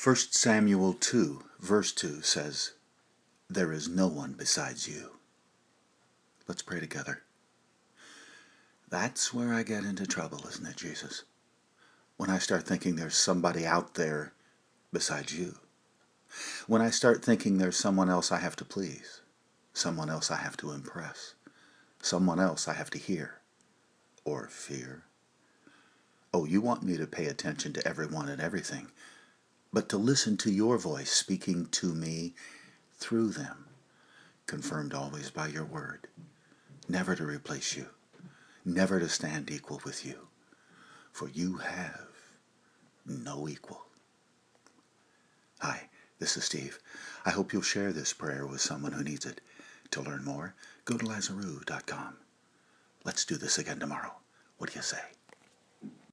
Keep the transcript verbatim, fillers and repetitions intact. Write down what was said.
First Samuel two, verse two says, "There is no one besides you." Let's pray together. That's where I get into trouble, isn't it, Jesus? When I start thinking there's somebody out there besides you. When I start thinking there's someone else I have to please, someone else I have to impress, someone else I have to hear or fear. Oh, you want me to pay attention to everyone and everything, but to listen to your voice speaking to me through them, confirmed always by your word, never to replace you, never to stand equal with you, for you have no equal. Hi, this is Steve. I hope you'll share this prayer with someone who needs it. To learn more, go to lazaroo dot com. Let's do this again tomorrow. What do you say?